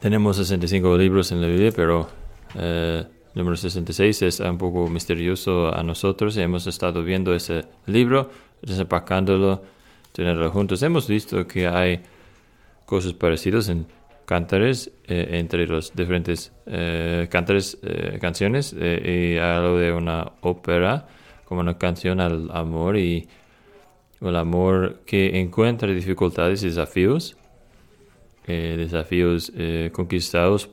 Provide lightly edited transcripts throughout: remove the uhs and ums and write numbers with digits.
Tenemos 65 libros en la Biblia, pero número 66 es un poco misterioso a nosotros. Hemos estado viendo ese libro, desempacándolo, tenerlo juntos. Hemos visto que hay cosas parecidas en cántares, entre los diferentes cántares, canciones, y algo de una ópera, como una canción al amor y el amor que encuentra dificultades y desafíos. Desafíos conquistados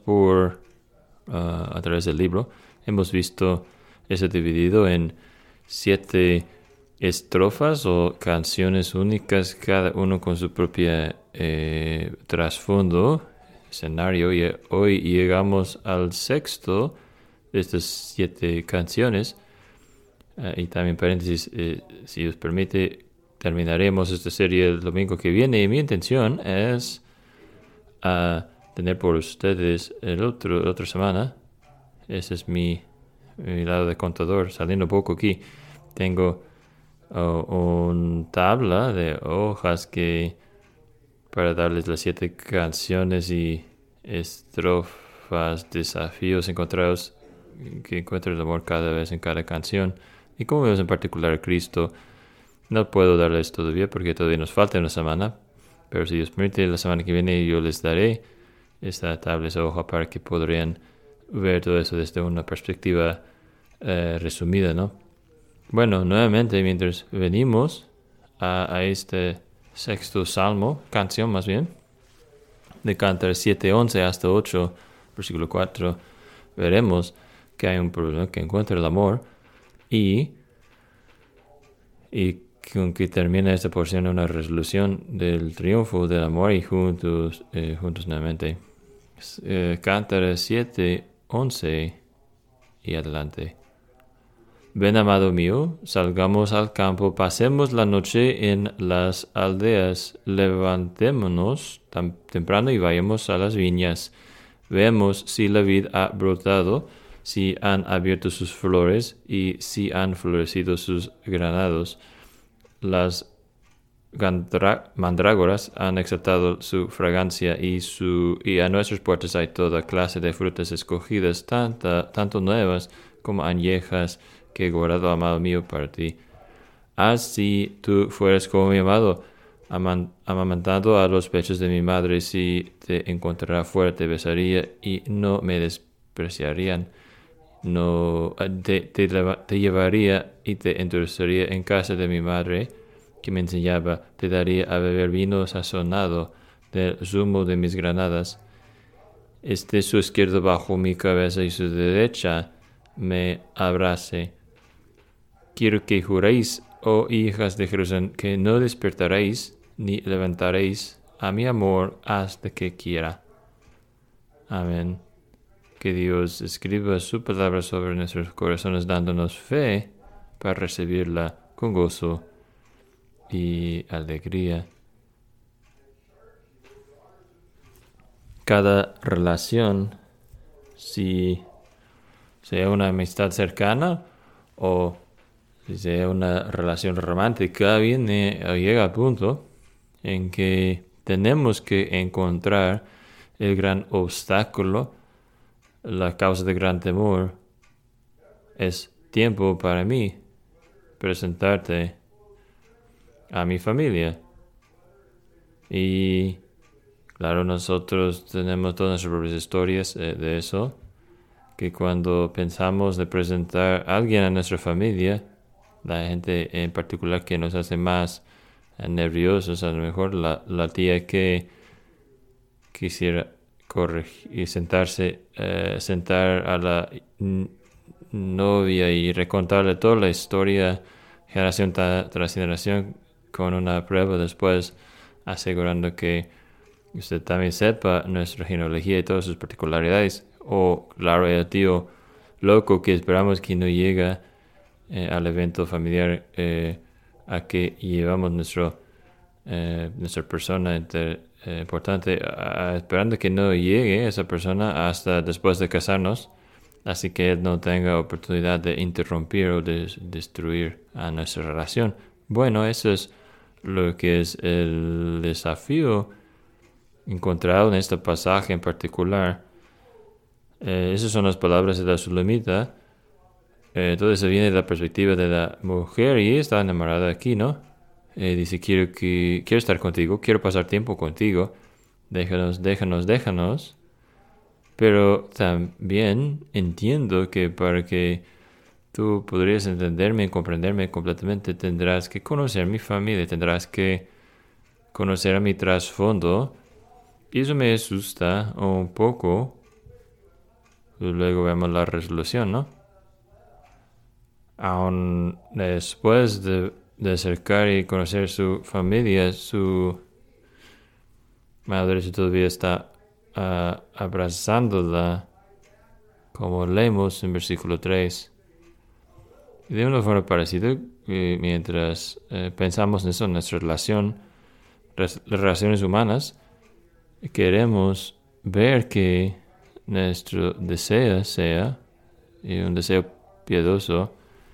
a través del libro. Hemos visto eso dividido en 7 estrofas o canciones únicas, cada uno con su propia trasfondo, escenario, y hoy llegamos al sexto de estas 7 canciones. Y también paréntesis, si os permite, terminaremos esta serie el domingo que viene, y mi intención es a tener por ustedes otra semana. Ese es mi lado de contador, saliendo un poco aquí. Tengo una tabla de hojas para darles las 7 canciones y estrofas, desafíos encontrados, que encuentro el amor cada vez en cada canción. Y como vemos en particular a Cristo, no puedo darles todavía porque todavía nos falta una semana. Pero si Dios permite, la semana que viene yo les daré esta tabla, esa hoja, para que podrían ver todo eso desde una perspectiva resumida, ¿no? Bueno, nuevamente, mientras venimos a este sexto salmo, canción más bien, de Cantar 7:11 hasta 8, versículo 4, veremos que hay un problema que encuentra el amor y con que termina esta porción una resolución del triunfo del amor y juntos nuevamente. Cántares 7:11 y adelante. Ven, amado mío, salgamos al campo, pasemos la noche en las aldeas, levantémonos temprano y vayamos a las viñas. Veamos si la vid ha brotado, si han abierto sus flores y si han florecido sus granados. Las mandrágoras han exaltado su fragancia y a nuestras puertas hay toda clase de frutas escogidas, tanto nuevas como añejas, que he guardado, amado mío, para ti. Haz si tú fueras como mi amado, amamantado a los pechos de mi madre, si te encontrara fuera te besaría y no me despreciarían. No te llevaría y te introduciría en casa de mi madre, que me enseñaba, te daría a beber vino sazonado del zumo de mis granadas. Esté su izquierda bajo mi cabeza y su derecha me abrace. Quiero que juréis, oh hijas de Jerusalén, que no despertaréis ni levantaréis a mi amor hasta que quiera. Amén. Que Dios escriba su palabra sobre nuestros corazones, dándonos fe para recibirla con gozo y alegría. Cada relación, si sea una amistad cercana o si sea una relación romántica, llega al punto en que tenemos que encontrar el gran obstáculo. La causa de gran temor es tiempo para mí presentarte a mi familia. Y claro, nosotros tenemos todas nuestras propias historias de eso, que cuando pensamos de presentar a alguien a nuestra familia, la gente en particular que nos hace más nerviosos, a lo mejor la tía que quisiera corregir y sentar a la novia y recontarle toda la historia generación tras generación con una prueba después, asegurando que usted también sepa nuestra genealogía y todas sus particularidades. O claro, el tío loco que esperamos que no llega al evento familiar a que llevamos nuestra persona importante, esperando que no llegue esa persona hasta después de casarnos, así que él no tenga oportunidad de interrumpir o de destruir a nuestra relación. Bueno, eso es lo que es el desafío encontrado en este pasaje en particular. Esas son las palabras de la Sulamita. Todo eso viene de la perspectiva de la mujer y ella está enamorada aquí, ¿no? Dice, quiero estar contigo, quiero pasar tiempo contigo. Déjanos. Pero también entiendo que para que tú podrías entenderme y comprenderme completamente, tendrás que conocer mi familia, tendrás que conocer a mi trasfondo. Y eso me asusta un poco. Luego vemos la resolución, ¿no? Aún después de acercar y conocer su familia, su madre todavía está abrazándola, como leemos en versículo 3. Y de una forma parecida, mientras pensamos en eso, en nuestra relación, las relaciones humanas, queremos ver que nuestro deseo sea, y un deseo piadoso,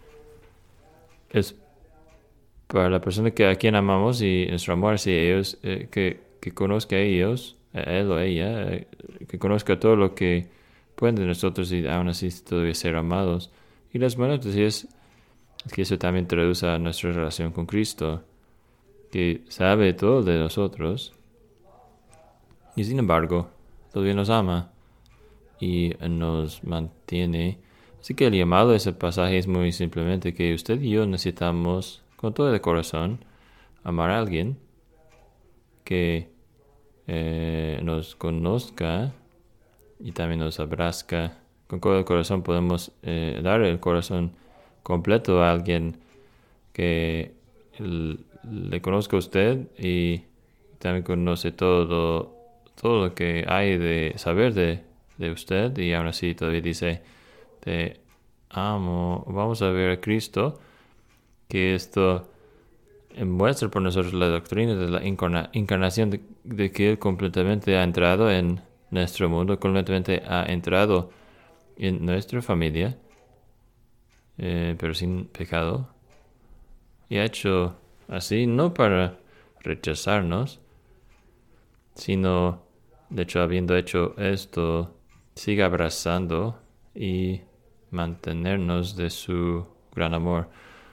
es para la persona a quien amamos y nuestro amor hacia ellos, que conozca a ellos, a él o ella, que conozca todo lo que pueden de nosotros y aún así todavía ser amados. Y las buenas noticias es que eso también traduce a nuestra relación con Cristo, que sabe todo de nosotros y sin embargo todavía nos ama y nos mantiene. Así que el llamado de ese pasaje es muy simplemente que usted y yo necesitamos con todo el corazón amar a alguien que nos conozca y también nos abrazca. Con todo el corazón podemos dar el corazón completo a alguien que le conozca a usted y también conoce todo lo que hay de saber de usted y aún así todavía dice, te amo. Vamos a ver a Cristo, que esto muestra por nosotros la doctrina de la encarnación, de que Él completamente ha entrado en nuestro mundo, completamente ha entrado en nuestra familia, pero sin pecado. Y ha hecho así no para rechazarnos, sino, de hecho, habiendo hecho esto, sigue abrazando y mantenernos de su gran amor.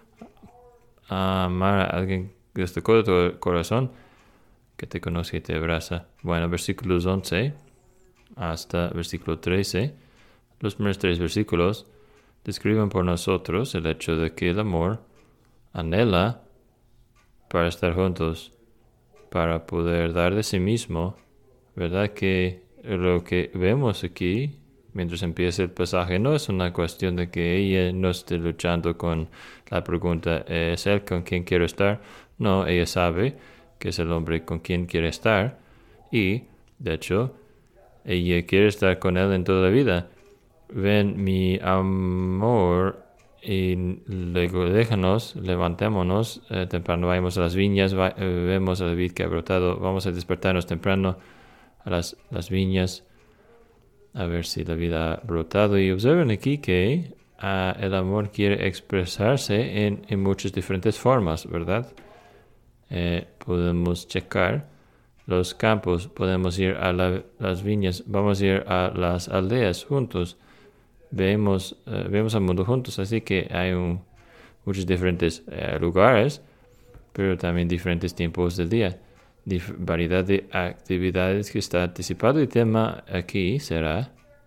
Amar a alguien desde todo tu corazón, que te conoce y te abraza. Bueno, versículos 11 hasta versículo 13, los primeros 3 versículos describen por nosotros el hecho de que el amor anhela para estar juntos, para poder dar de sí mismo. ¿Verdad que lo que vemos aquí, mientras empieza el pasaje, no es una cuestión de que ella no esté luchando con la pregunta, ¿es él con quien quiero estar? No, ella sabe que es el hombre con quien quiere estar y, de hecho, ella quiere estar con él en toda la vida. Ven mi amor y luego levantémonos, temprano vayamos a las viñas, vemos a la vid que ha brotado, vamos a despertarnos temprano a las viñas, a ver si la vida ha brotado. Y observen aquí que el amor quiere expresarse en muchas diferentes formas, ¿verdad? Podemos checar los campos, podemos ir a las viñas, vamos a ir a las aldeas juntos, vemos al mundo juntos, así que hay muchos diferentes lugares, pero también diferentes tiempos del día. Variedad de actividades que está anticipado. El tema aquí será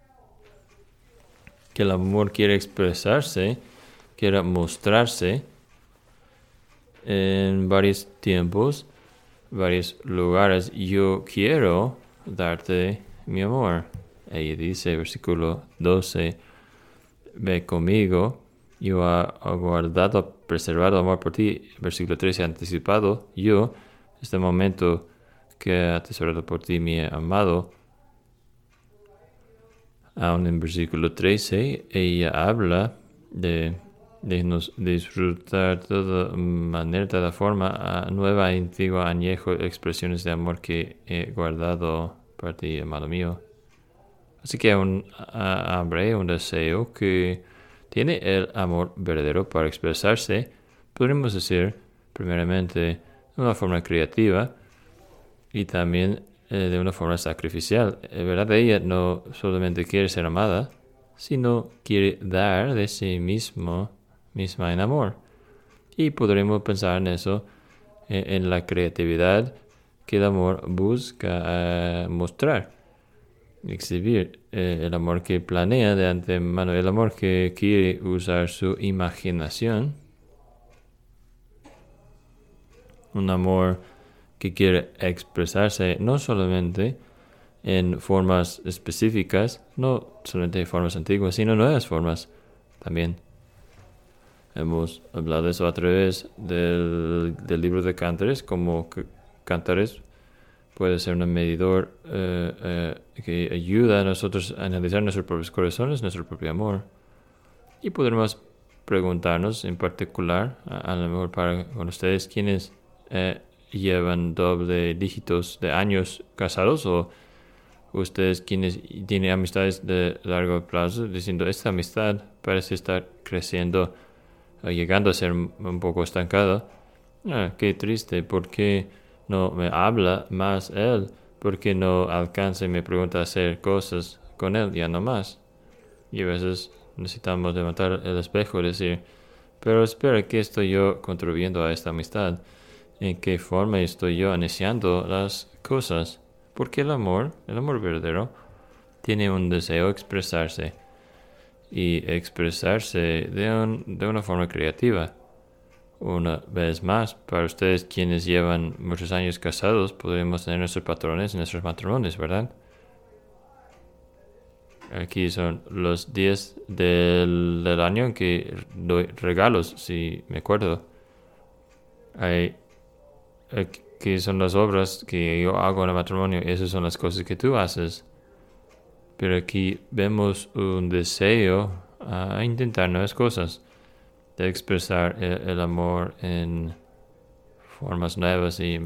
que el amor quiere expresarse, quiere mostrarse en varios tiempos, varios lugares. Yo quiero darte mi amor. Ella dice, versículo 12, ve conmigo, yo he guardado, preservado amor por ti. Versículo 13, anticipado, yo, este momento que he atesorado por ti, mi amado. Aún en versículo 13, ella habla de disfrutar de toda manera, de toda forma, nueva, antigua, añejo, expresiones de amor que he guardado para ti, amado mío. Así que un hambre, un deseo que tiene el amor verdadero para expresarse, podríamos decir, primeramente, de una forma creativa y también de una forma sacrificial. En verdad, ella no solamente quiere ser amada, sino quiere dar de sí misma en amor. Y podremos pensar en eso, en la creatividad que el amor busca mostrar, exhibir, el amor que planea de antemano, el amor que quiere usar su imaginación, un amor que quiere expresarse no solamente en formas específicas, no solamente formas antiguas, sino nuevas formas también. Hemos hablado de eso a través del libro de Cantares, como Cantares puede ser un medidor que ayuda a nosotros a analizar nuestros propios corazones, nuestro propio amor. Y podremos preguntarnos en particular, a lo mejor con ustedes, quienes llevan doble dígitos de años casados, o ustedes quienes tienen amistades de largo plazo, diciendo esta amistad parece estar creciendo, llegando a ser un poco estancada. Qué triste, ¿por qué no me habla más él? ¿Por qué no alcanza y me pregunta hacer cosas con él? Ya no más. Y a veces necesitamos levantar el espejo y decir, pero espera, ¿qué estoy yo contribuyendo a esta amistad? ¿En qué forma estoy yo iniciando las cosas? Porque el amor verdadero, tiene un deseo de expresarse, y expresarse de una forma creativa. Una vez más, para ustedes quienes llevan muchos años casados, podemos tener nuestros patrones en nuestros matrimonios, ¿verdad? Aquí son los días del año en que doy regalos, si me acuerdo. Aquí son las obras que yo hago en el matrimonio. Esas son las cosas que tú haces. Pero aquí vemos un deseo a intentar nuevas cosas, de expresar el amor en formas nuevas y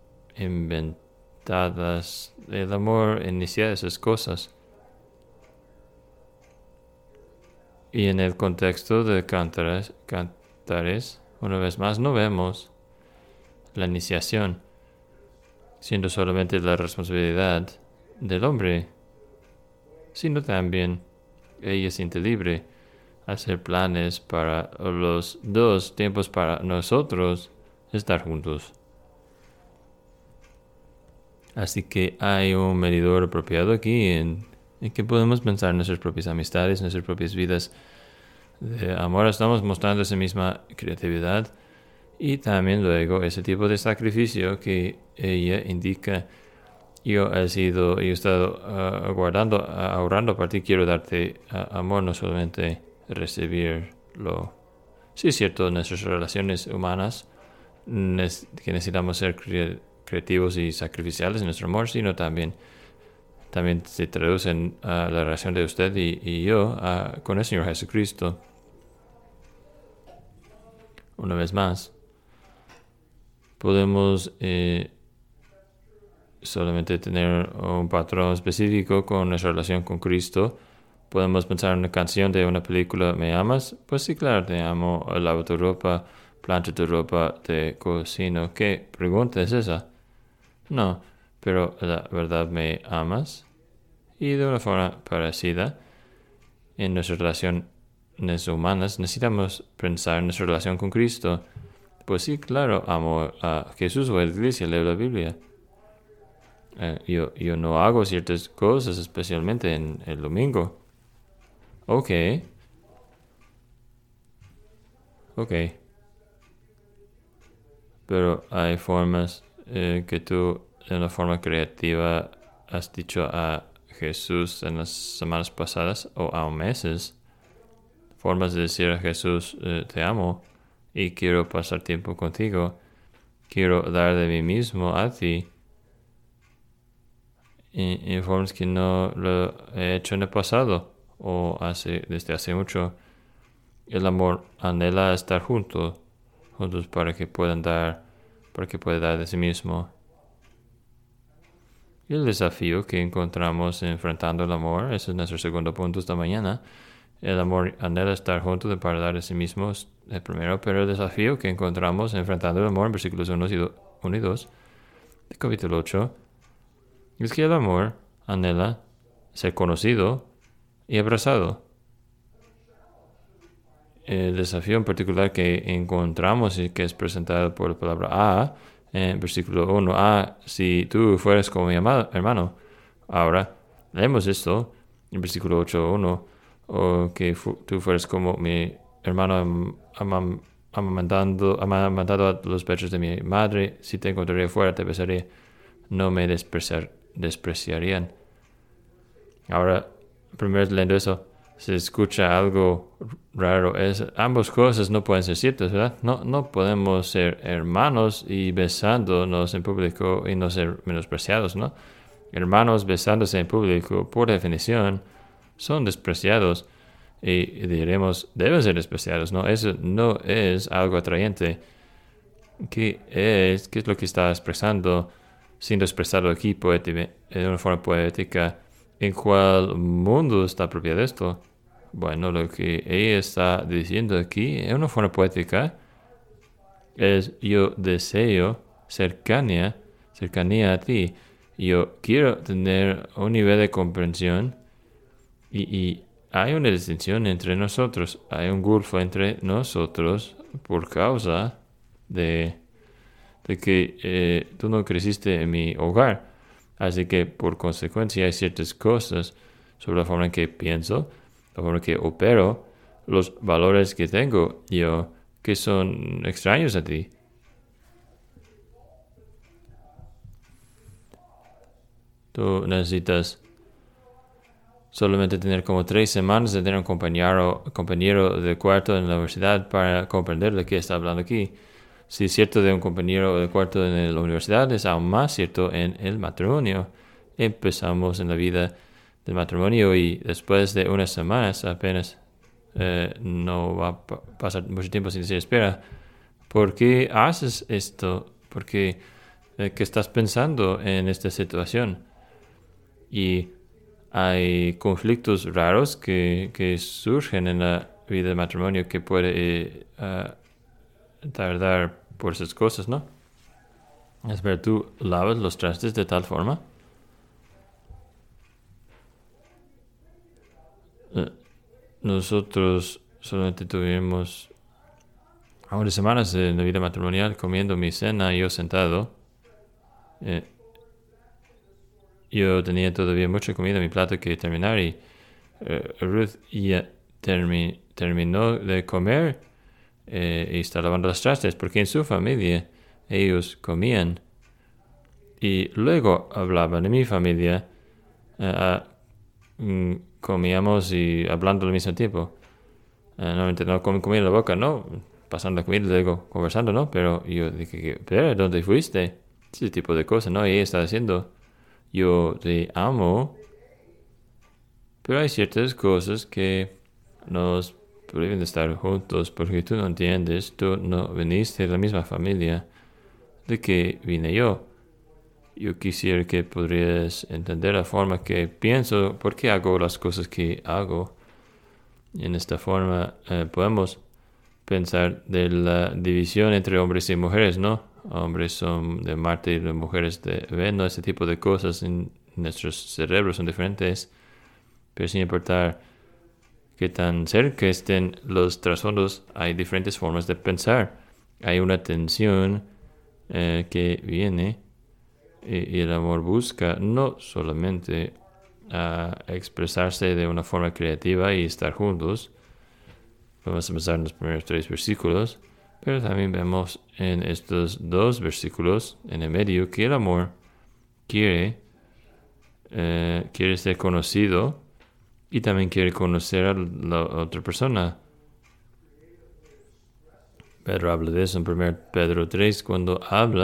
inventadas. El amor inicia esas cosas. Y en el contexto de Cantares, una vez más, no vemos la iniciación siendo solamente la responsabilidad del hombre, sino también ella siente libre hacer planes para los dos tiempos para nosotros estar juntos. Así que hay un medidor apropiado aquí en que podemos pensar en nuestras propias amistades, nuestras propias vidas de amor. Estamos mostrando esa misma creatividad y también luego ese tipo de sacrificio que ella indica. Yo he estado ahorrando para ti, quiero darte amor, no solamente recibirlo. Sí, es cierto, en nuestras relaciones humanas que necesitamos ser creativos y sacrificiales en nuestro amor, sino también se traduce en la relación de usted y yo con el Señor Jesucristo. Una vez más, podemos solamente tener un patrón específico con nuestra relación con Cristo. Podemos pensar en una canción de una película, ¿me amas? Pues sí, claro, te amo. Lavo tu ropa, plancho tu ropa, te cocino. ¿Qué pregunta es esa? No, pero la verdad, ¿me amas? Y de una forma parecida, en nuestras relaciones humanas, necesitamos pensar en nuestra relación con Cristo. Pues sí, claro, amo a Jesús o a la iglesia, leo la Biblia. Yo no hago ciertas cosas, especialmente en el domingo. Ok. Pero hay formas que tú, de una forma creativa, has dicho a Jesús en las semanas pasadas o a meses. Formas de decir a Jesús, te amo y quiero pasar tiempo contigo. Quiero dar de mí mismo a ti. En formas que no lo he hecho en el pasado o desde hace mucho. El amor anhela estar juntos para que pueda dar de sí mismo. Y el desafío que encontramos enfrentando el amor, ese es nuestro segundo punto esta mañana. El amor anhela estar juntos para dar de sí mismo, es el primero, pero el desafío que encontramos enfrentando el amor en versículos 1 y 2 de capítulo 8 Es que el amor anhela ser conocido y abrazado. El desafío en particular que encontramos y que es presentado por la palabra A, en versículo 1, si tú fueras como mi hermano. Ahora, leemos esto en versículo 8:1, o que tú fueras como mi hermano amamantado a los pechos de mi madre, si te encontraría fuera te besaría, no me despreciarían. Ahora, primero leyendo eso, se escucha algo raro. Ambas cosas no pueden ser ciertas, ¿verdad? No podemos ser hermanos y besándonos en público y no ser menospreciados, ¿no? Hermanos besándose en público, por definición, son despreciados y diremos, deben ser despreciados, ¿no? Eso no es algo atrayente. ¿Qué es lo que está expresando, siendo expresado aquí de una forma poética? ¿En cuál mundo está apropiado esto? Bueno, lo que ella está diciendo aquí en una forma poética es: yo deseo cercanía a ti. Yo quiero tener un nivel de comprensión y hay una distinción entre nosotros. Hay un gulfo entre nosotros por causa de que tú no creciste en mi hogar. Así que por consecuencia hay ciertas cosas sobre la forma en que pienso, la forma en que opero, los valores que tengo yo, que son extraños a ti. Tú necesitas solamente tener como 3 semanas de tener un compañero de cuarto en la universidad para comprender de qué está hablando aquí. Si es cierto de un compañero de cuarto en la universidad, es aún más cierto en el matrimonio. Empezamos en la vida del matrimonio y después de unas semanas apenas no va a pasar mucho tiempo sin decir, espera, ¿por qué haces esto? ¿Por qué estás pensando en esta situación? Y hay conflictos raros que surgen en la vida del matrimonio que puede tardar por esas cosas, ¿no? Es ver, tú lavas los trastes de tal forma. Nosotros solamente tuvimos unas semanas en la vida matrimonial comiendo mi cena, yo sentado. Yo tenía todavía mucha comida en mi plato que terminar y Ruth ya terminó de comer y está lavando los trastes porque en su familia ellos comían y luego hablaban. En mi familia comíamos y hablando al mismo tiempo. Normalmente no con comida en la boca, no, pasando la comida y luego conversando, ¿no? Pero yo dije, pero ¿dónde fuiste? Ese tipo de cosas, ¿no? Y ella está diciendo, yo te amo, pero hay ciertas cosas que nos prohíben de estar juntos porque tú no entiendes, tú no viniste de la misma familia de que vine yo. Yo quisiera que podrías entender la forma que pienso, por qué hago las cosas que hago. En esta forma podemos pensar de la división entre hombres y mujeres, ¿no? Hombres son de Marte y las mujeres de Venus, ese tipo de cosas en nuestros cerebros son diferentes, pero sin importar qué tan cerca estén los trasfondos, hay diferentes formas de pensar. Hay una tensión que viene y el amor busca no solamente expresarse de una forma creativa y estar juntos. Vamos a empezar en los primeros 3 versículos, pero también vemos en estos 2 versículos en el medio que el amor quiere ser conocido y también quiere conocer a la otra persona. Pedro habla de eso en 1 Pedro 3 cuando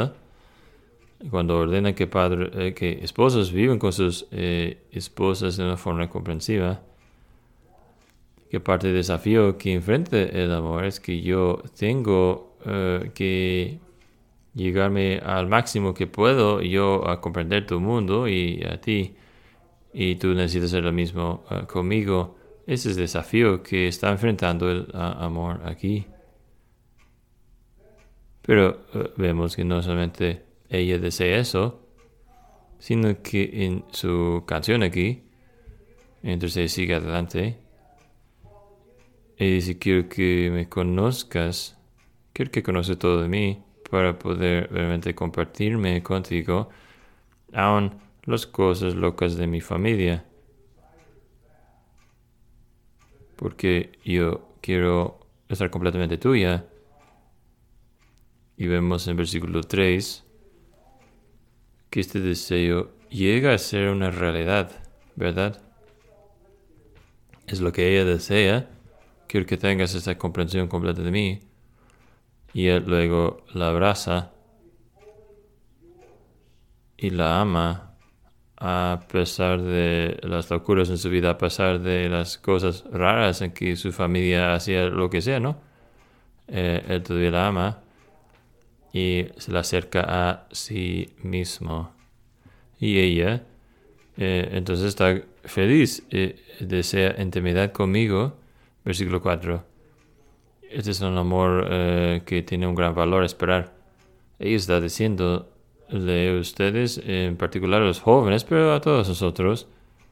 ordena que esposos vivan con sus esposas de una forma comprensiva. Que parte del desafío que enfrente el amor es que yo tengo que llegarme al máximo que puedo yo a comprender tu mundo y a ti, y tú necesitas hacer lo mismo conmigo. Ese es el desafío que está enfrentando el amor aquí. Pero vemos que no solamente ella desea eso, sino que en su canción aquí, entonces sigue adelante, y dice, quiero que me conozcas, quiero que conoces todo de mí, para poder realmente compartirme contigo, aun las cosas locas de mi familia. Porque yo quiero estar completamente tuya. Y vemos en versículo 3 que este deseo llega a ser una realidad, ¿verdad? Es lo que ella desea. Quiero que tengas esta comprensión completa de mí. Y él luego la abraza y la ama a pesar de las locuras en su vida, a pesar de las cosas raras en que su familia hacía lo que sea, ¿no? Él todavía la ama y se la acerca a sí mismo. Y ella, entonces está feliz, desea intimidad conmigo. Versículo 4. Este es un amor que tiene un gran valor esperar. Ella está diciendo a ustedes, en particular a los jóvenes, pero a todos nosotros,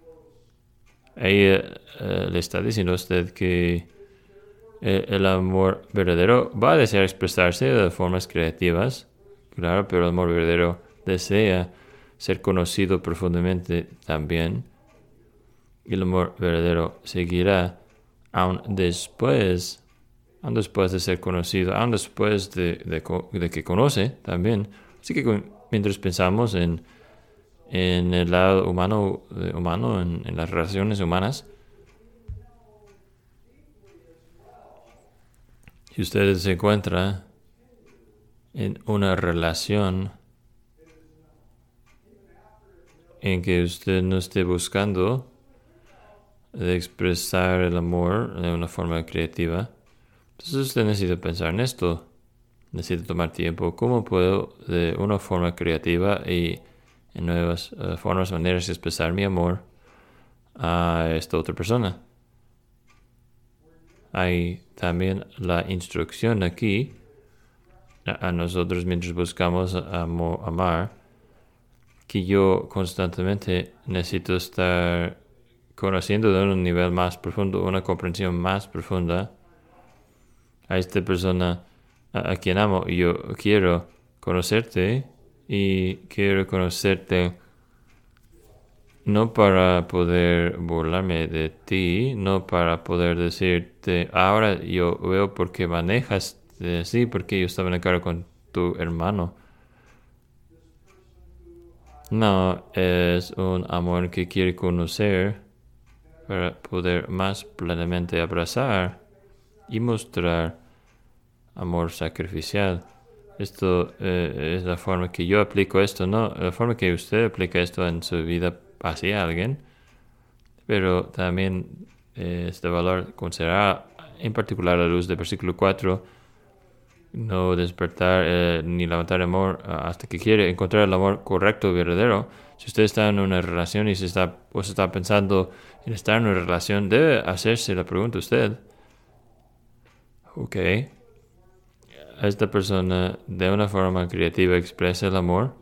ella le está diciendo a usted que el amor verdadero va a desear expresarse de formas creativas, claro, pero el amor verdadero desea ser conocido profundamente también. Y el amor verdadero seguirá aún después de ser conocido, aún después de que conoce también. Así que mientras pensamos en el lado humano en las relaciones humanas, si usted se encuentra en una relación en que usted no esté buscando de expresar el amor de una forma creativa, entonces usted necesita pensar en esto. Necesita tomar tiempo. ¿Cómo puedo de una forma creativa y en nuevas formas, maneras de expresar mi amor a esta otra persona? Hay también la instrucción aquí a nosotros mientras buscamos amar, que yo constantemente necesito estar conociendo de un nivel más profundo, una comprensión más profunda a esta persona a quien amo. Yo quiero conocerte y quiero conocerte no para poder burlarme de ti, no para poder decirte, ahora yo veo por qué manejas así, porque yo estaba en la cara con tu hermano. No, es un amor que quiere conocer para poder más plenamente abrazar y mostrar amor sacrificial. Esto es la forma que yo aplico esto, no la forma que usted aplica esto en su vida hacia alguien, pero también este valor considerará en particular a la luz del versículo 4, no despertar ni levantar amor hasta que quiere encontrar el amor correcto y verdadero. Si usted está en una relación y se está pensando en estar en una relación, debe hacerse la pregunta usted. Ok, esta persona de una forma creativa expresa el amor.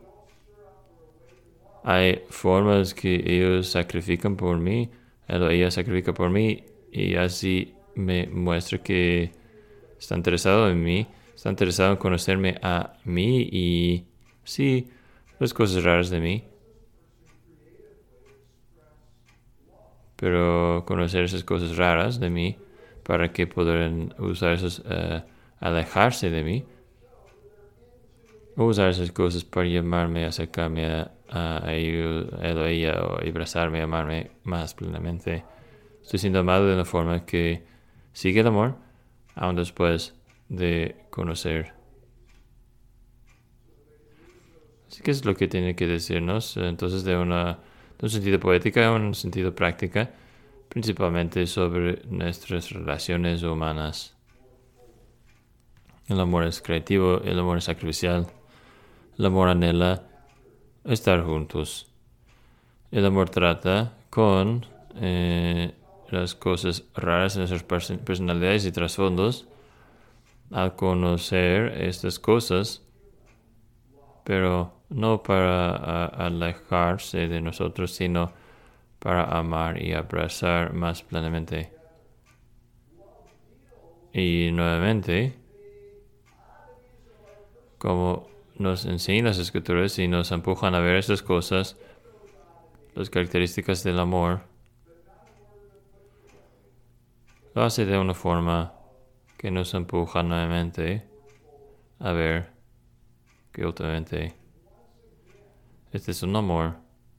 Hay formas que ellos sacrifican por mí, ella sacrifica por mí y así me muestra que está interesado en mí, está interesado en conocerme a mí y sí, las cosas raras de mí. Pero conocer esas cosas raras de mí para que puedan usar esos, alejarse de mí. O usar esas cosas para llamarme, acercarme a él o ella, o abrazarme, amarme más plenamente. Estoy siendo amado de una forma que sigue el amor, aún después de conocer. Así que es lo que tiene que decirnos, entonces, de un sentido poético a un sentido práctico, principalmente sobre nuestras relaciones humanas. El amor es creativo, el amor es sacrificial. El amor anhela estar juntos. El amor trata con las cosas raras en nuestras personalidades y trasfondos. Al conocer estas cosas, pero no para alejarse de nosotros, sino para amar y abrazar más plenamente. Y nuevamente, como nos enseñan las Escrituras y nos empujan a ver esas cosas, las características del amor, lo hace de una forma que nos empuja nuevamente a ver que últimamente este es un amor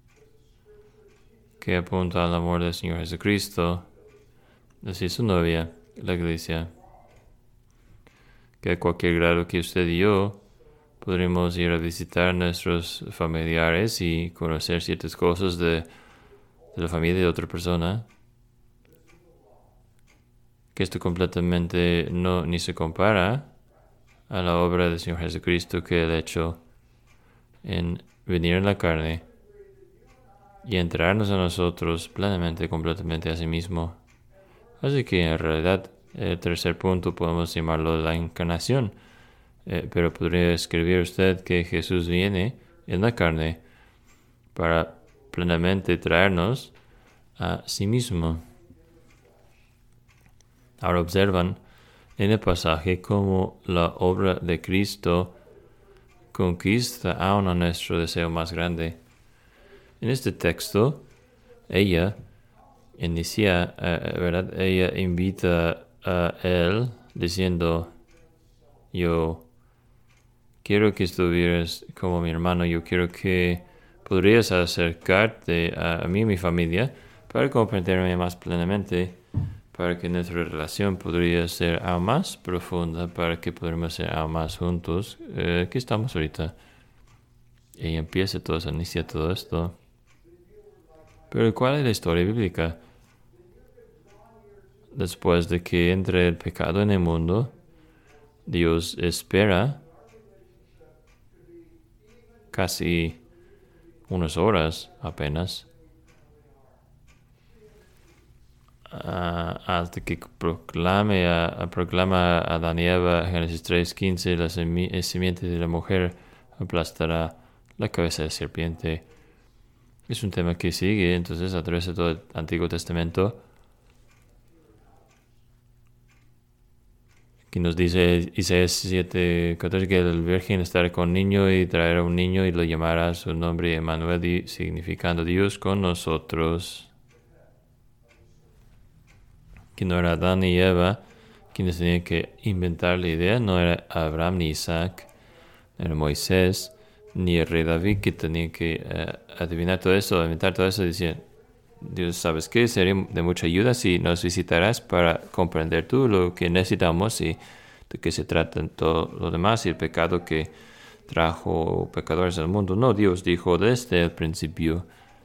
que apunta al amor del Señor Jesucristo, así su novia, la Iglesia, que a cualquier grado que usted y yo podremos ir a visitar a nuestros familiares y conocer ciertas cosas de la familia de otra persona, que esto completamente ni se compara a la obra del Señor Jesucristo que Él ha hecho en venir en la carne y entrarnos a nosotros plenamente, completamente a sí mismo. Así que en realidad el tercer punto podemos llamarlo la encarnación, pero podría escribir usted que Jesús viene en la carne para plenamente traernos a sí mismo. Ahora observan en el pasaje cómo la obra de Cristo conquista aún a nuestro deseo más grande. En este texto, ella inicia, ¿verdad? Ella invita a él diciendo, yo quiero que estuvieras como mi hermano, yo quiero que podrías acercarte a mí y mi familia para comprenderme más plenamente, para que nuestra relación podría ser aún más profunda, para que podamos ser aún más juntos, que estamos ahorita. Ella inicia todo esto. Pero ¿cuál es la historia bíblica? Después de que entre el pecado en el mundo, Dios espera casi unas horas apenas hasta que proclama a Adán y Eva, Génesis 3:15, la simiente de la mujer aplastará la cabeza de la serpiente. Es un tema que sigue entonces a través de todo el Antiguo Testamento, que nos dice Isaías 7:14 que el virgen estará con niño y traerá un niño y lo llamará su nombre Emmanuel, significando Dios con nosotros. Que no era Adán y Eva quienes tenían que inventar la idea, no era Abraham ni Isaac, no era Moisés ni el rey David que tenía que adivinar todo eso, inventar todo eso. Decían, Dios, ¿sabes qué? Sería de mucha ayuda si nos visitarás para comprender tú lo que necesitamos y de qué se trata todo lo demás y el pecado que trajo pecadores al mundo. No, Dios dijo desde el principio,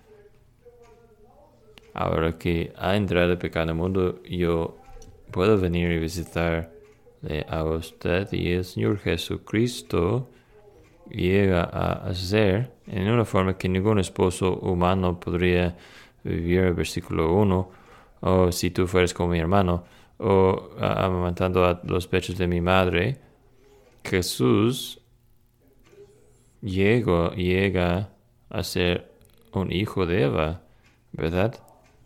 ahora que ha entrado el pecado al mundo, yo puedo venir y visitarle a usted, y el Señor Jesucristo llega a hacer en una forma que ningún esposo humano podría vivir. El versículo 1, o si tú fueres como mi hermano, o amamantando a los pechos de mi madre. Jesús llega a ser un hijo de Eva, ¿verdad?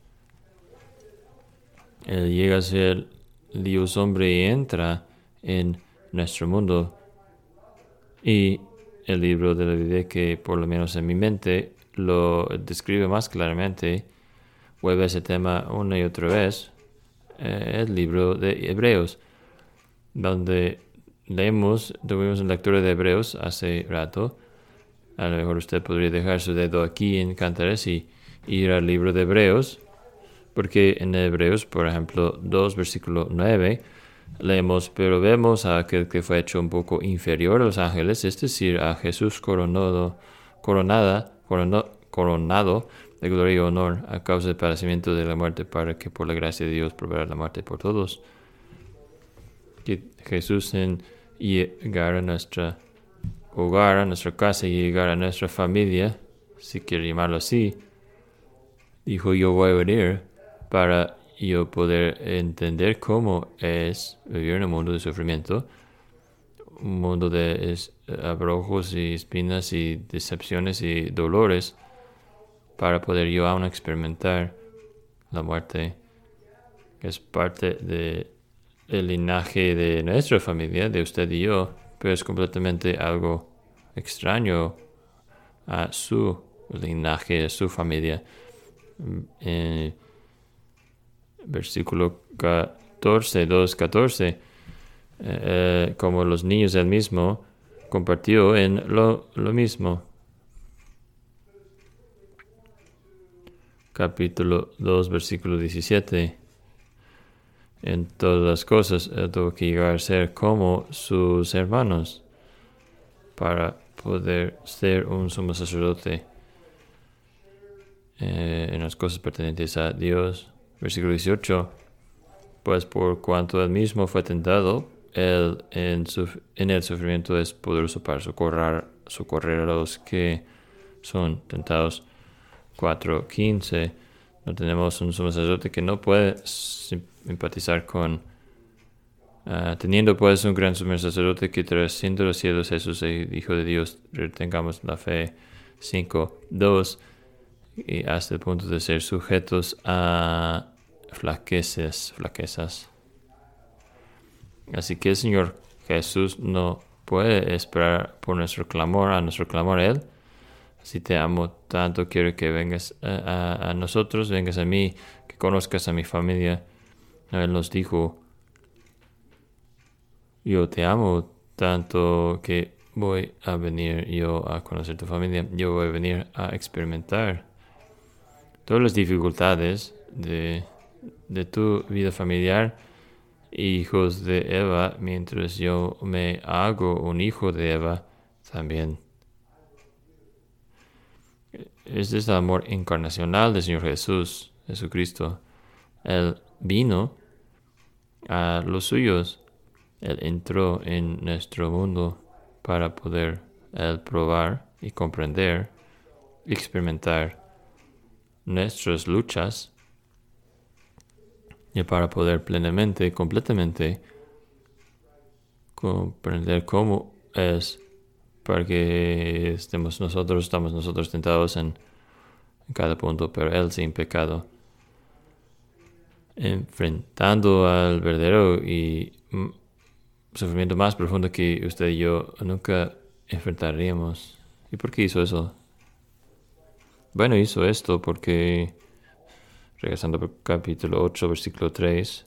Él llega a ser Dios hombre y entra en nuestro mundo. Y el libro de la Biblia, que por lo menos en mi mente lo describe más claramente, vuelve a ese tema una y otra vez, el libro de Hebreos, donde tuvimos una lectura de Hebreos hace rato. A lo mejor usted podría dejar su dedo aquí en Cantares y ir al libro de Hebreos, porque en Hebreos, por ejemplo, 2, versículo 9, leemos, pero vemos a aquel que fue hecho un poco inferior a los ángeles, es decir, a Jesús coronado de gloria y honor a causa del padecimiento de la muerte, para que por la gracia de Dios proveerá la muerte por todos. Que Jesús en llegar a nuestro hogar, a nuestra casa y llegar a nuestra familia, si quiere llamarlo así, dijo, yo voy a venir para yo poder entender cómo es vivir en un mundo de sufrimiento, un mundo de abrojos y espinas y decepciones y dolores para poder yo aún experimentar la muerte, que es parte del linaje de nuestra familia, de usted y yo, pero es completamente algo extraño a su linaje, a su familia. Versículo 14, 2:14, como los niños él mismo compartió en lo mismo. Capítulo 2, versículo 17. En todas las cosas él tuvo que llegar a ser como sus hermanos para poder ser un sumo sacerdote en las cosas pertenecientes a Dios. Versículo 18. Pues por cuanto él mismo fue tentado, él en el sufrimiento es poderoso para socorrer a los que son tentados. 4:15. No tenemos un sumo sacerdote que no puede simpatizar con, teniendo pues un gran sumo sacerdote que trasciende los cielos, Jesús, el Hijo de Dios, retengamos la fe. 5:2. Y hasta el punto de ser sujetos a flaquezas. Así que el Señor Jesús no puede esperar por nuestro clamor a Él. Si te amo tanto, quiero que vengas a nosotros, vengas a mí, que conozcas a mi familia. Él nos dijo, yo te amo tanto que voy a venir yo a conocer tu familia. Yo voy a venir a experimentar todas las dificultades de tu vida familiar, hijos de Eva, mientras yo me hago un hijo de Eva también. Este es el amor encarnacional del Señor Jesucristo. Él vino a los suyos. Él entró en nuestro mundo para poder Él probar y comprender y experimentar nuestras luchas y para poder plenamente, completamente comprender cómo es para que estamos nosotros tentados en cada punto, pero Él sin pecado, enfrentando al verdadero y sufrimiento más profundo que usted y yo nunca enfrentaríamos. ¿Y por qué hizo eso? Bueno, hizo esto porque, regresando al capítulo 8, versículo 3,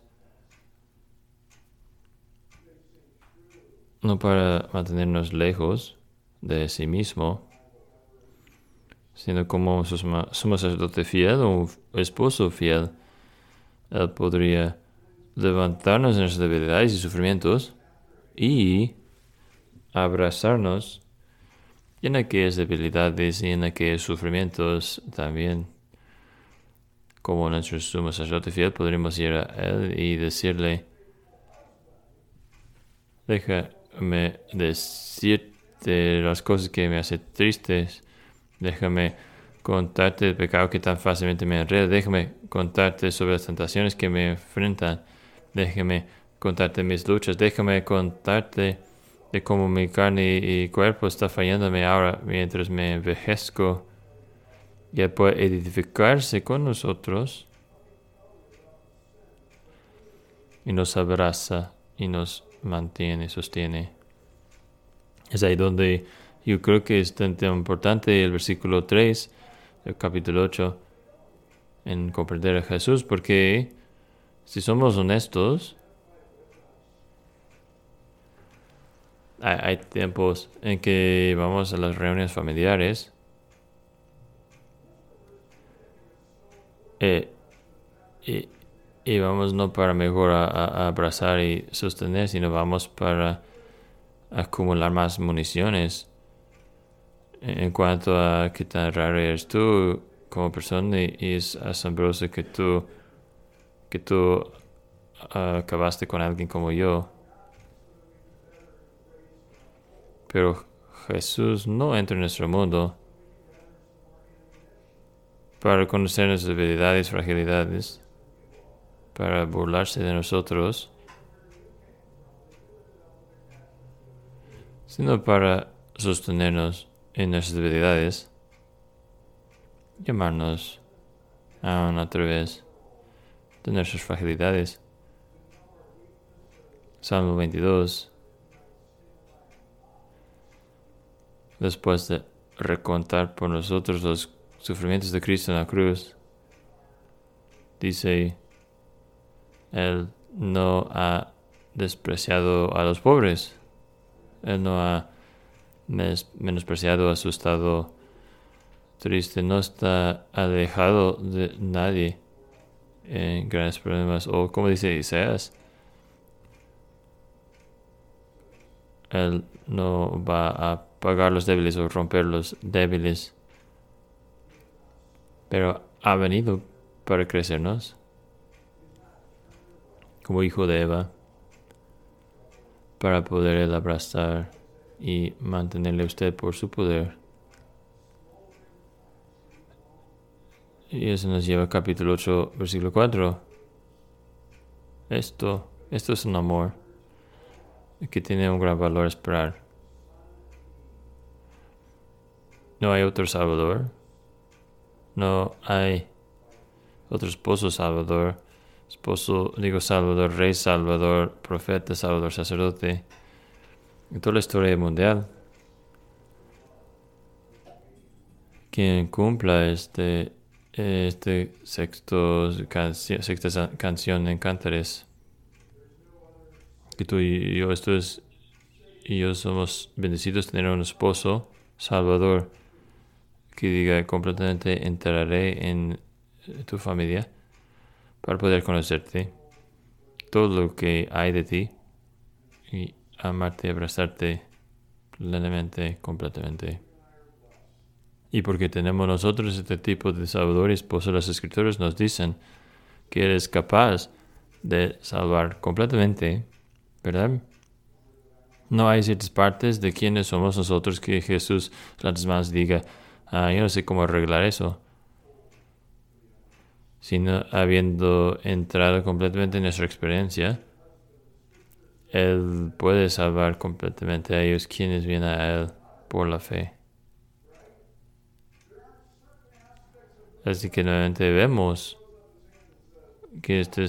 no para mantenernos lejos de sí mismo, sino como sumo sacerdote fiel o un esposo fiel, Él podría levantarnos en nuestras debilidades y sufrimientos y abrazarnos en aquellas debilidades y en aquellos sufrimientos también. Como nuestro sumo sacerdote fiel, podríamos ir a Él y decirle, déjame decirte las cosas que me hacen tristes, déjame contarte el pecado que tan fácilmente me enreda, déjame contarte sobre las tentaciones que me enfrentan, déjame contarte mis luchas, déjame contarte de cómo mi carne y cuerpo está fallándome ahora mientras me envejezco. Y Él puede edificarse con nosotros y nos abraza y nos mantiene, sostiene. Es ahí donde yo creo que es tan importante el versículo 3 del capítulo 8 en comprender a Jesús, porque si somos honestos, hay tiempos en que vamos a las reuniones familiares y vamos no para mejor a abrazar y sostener, sino vamos para acumular más municiones en cuanto a qué tan raro eres tú como persona, y es asombroso que tú acabaste con alguien como yo. Pero Jesús no entra en nuestro mundo para conocer nuestras debilidades y fragilidades, para burlarse de nosotros, sino para sostenernos en nuestras debilidades, llamarnos aún a través de nuestras fragilidades. Salmo 22. Después de recontar por nosotros los sufrimientos de Cristo en la cruz, dice: Él no ha despreciado a los pobres. Él no ha menospreciado a su estado triste. No está alejado de nadie en grandes problemas. O como dice Isaías, Él no va a pagar los débiles o romper los débiles, pero ha venido para crecernos como hijo de Eva, para poder Él abrazar y mantenerle a usted por su poder. Y eso nos lleva al capítulo 8, versículo 4. Esto es un amor que tiene un gran valor esperar. No hay otro Salvador. No hay otro esposo Salvador. Salvador, Rey Salvador, Profeta Salvador, Sacerdote. En toda la historia mundial, quien cumpla esta sexta canción en Cantares, que tú y yo somos bendecidos tener un esposo Salvador que diga completamente: entraré en tu familia para poder conocerte, todo lo que hay de ti, y amarte y abrazarte plenamente, completamente. Y porque tenemos nosotros este tipo de Salvador y esposo, las Escrituras nos dicen que eres capaz de salvar completamente, ¿verdad? No hay ciertas partes de quienes somos nosotros que Jesús las más diga: yo no sé cómo arreglar eso. Sino habiendo entrado completamente en nuestra experiencia, Él puede salvar completamente a ellos quienes vienen a Él por la fe. Así que nuevamente vemos que este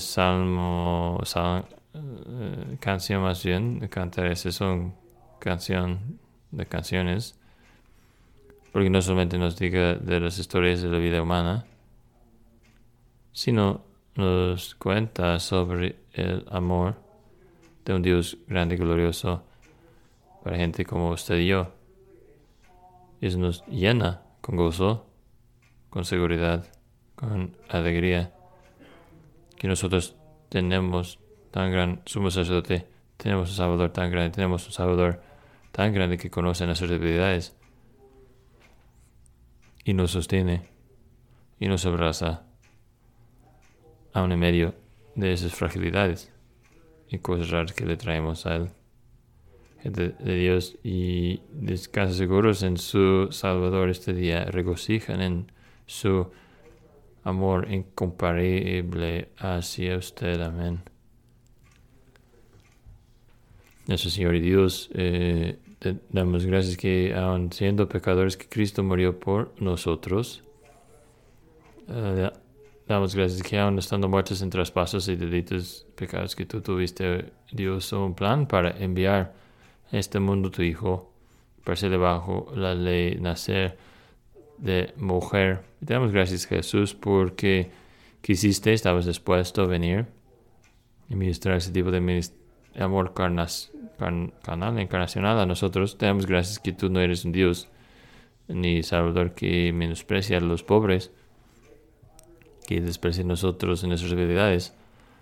canción más bien, de Cantares, es una canción de canciones, porque no solamente nos diga de las historias de la vida humana, sino nos cuenta sobre el amor de un Dios grande y glorioso para gente como usted y yo. Y eso nos llena con gozo, con seguridad, con alegría, que nosotros tenemos tan gran sumo sacerdote, tenemos un Salvador tan grande, tenemos un Salvador tan grande que conoce nuestras debilidades y nos sostiene y nos abraza aún en medio de esas fragilidades y cosas raras que le traemos a Él. Gente de Dios, y descansen seguros en su Salvador este día, regocijan en su amor incomparable hacia usted. Amén. Nuestro Señor y Dios, te damos gracias que aun siendo pecadores, que Cristo murió por nosotros. Damos gracias que aun estando muertos en traspasos y delitos, pecados, que tú tuviste, Dios, un plan para enviar a este mundo tu Hijo, para ser bajo la ley, nacer de mujer. Te damos gracias, Jesús, porque quisiste, estabas dispuesto a venir y ministrar ese tipo de amor carnal, encarnacional a nosotros. Te damos gracias que tú no eres un Dios ni Salvador que menosprecia a los pobres, que desprecia a nosotros en nuestras debilidades,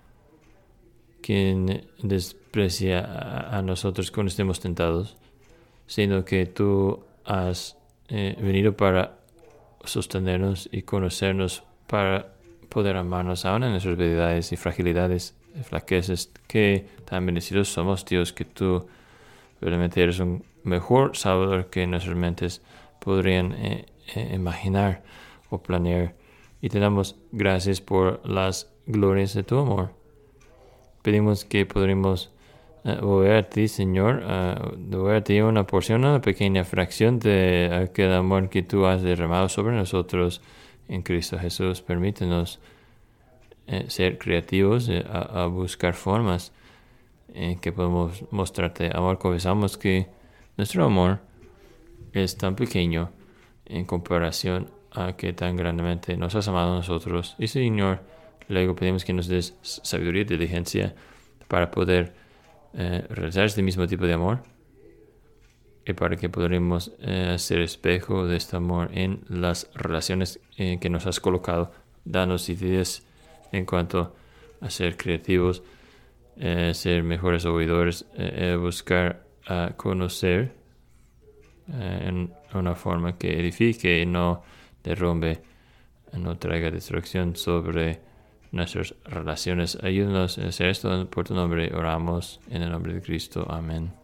quien desprecia a nosotros cuando estemos tentados, sino que tú has venido para sostenernos y conocernos, para poder amarnos aún en nuestras debilidades y fragilidades, flaquezas, que tan bendecidos somos, Dios, que tú realmente eres un mejor Salvador que nuestras mentes podrían imaginar o planear. Y te damos gracias por las glorias de tu amor. Pedimos que podremos volver a ti, Señor, volver a ti una porción, una pequeña fracción de aquel amor que tú has derramado sobre nosotros en Cristo Jesús. Permítenos ser creativos, a buscar formas en que podemos mostrarte amor. Confesamos que nuestro amor es tan pequeño en comparación a que tan grandemente nos has amado a nosotros. Y Señor, luego pedimos que nos des sabiduría y diligencia para poder realizar este mismo tipo de amor y para que podremos ser espejo de este amor en las relaciones que nos has colocado. Danos ideas en cuanto a ser creativos, ser mejores oidores, buscar conocer en una forma que edifique y no derrumbe, no traiga destrucción sobre nuestras relaciones. Ayúdanos a hacer esto por tu nombre. Oramos en el nombre de Cristo. Amén.